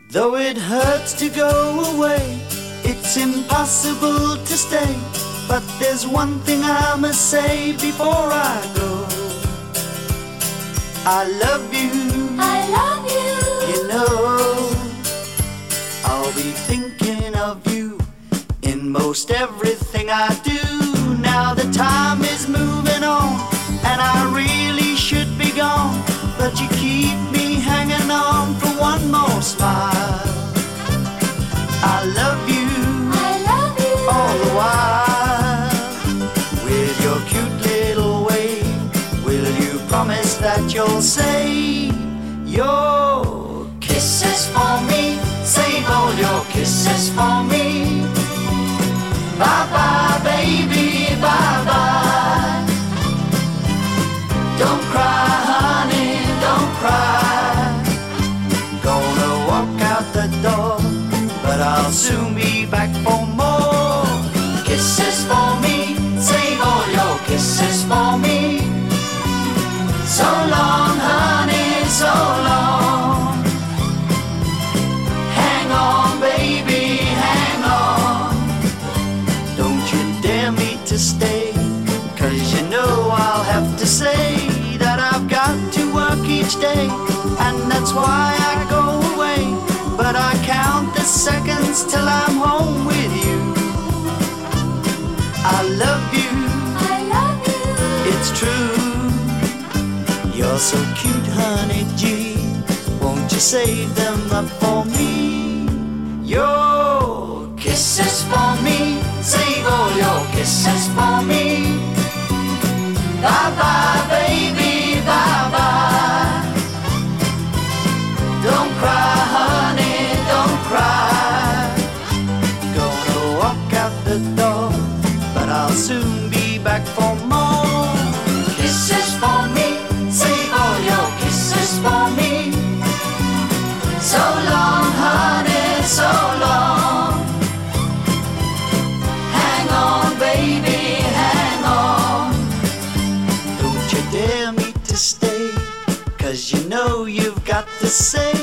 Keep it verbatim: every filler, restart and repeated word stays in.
Though it hurts to go away, it's impossible to stay. But there's one thing I must say before I go. I love you, I love you. you know. I'll be thinking of you in most everything I do. Now the time is moving on, and I really should be gone, but you keep me hanging on for one more smile. I love you, I love you. all the while. With your cute little way, will you promise that you'll save your kisses for me? Save all your kisses for me. Bye-bye, baby, bye-bye. Don't cry, honey, don't cry. Gonna walk out the door, but I'll soon be back for more kisses for me. Save all your kisses for me. So long, honey, so long. Hang on, baby, hang on. Don't you dare me to stay, 'cause you know I'll have to say that I've got to work each day, and that's why I go away. But I count the seconds till I'm home with you. I love you, I love you. it's true. You're so cute, honey G. Won't you save them up for me? Your kisses for me. Save all your kisses for me. Bye-bye, baby, bye-bye. Don't cry, honey, don't cry. Gonna walk out the door, but I'll soon be back for more kisses for me. Save all your kisses for me. So long, honey, so long. Hang on, baby, hang on. Don't you dare me to stay, 'cause you know you've got to say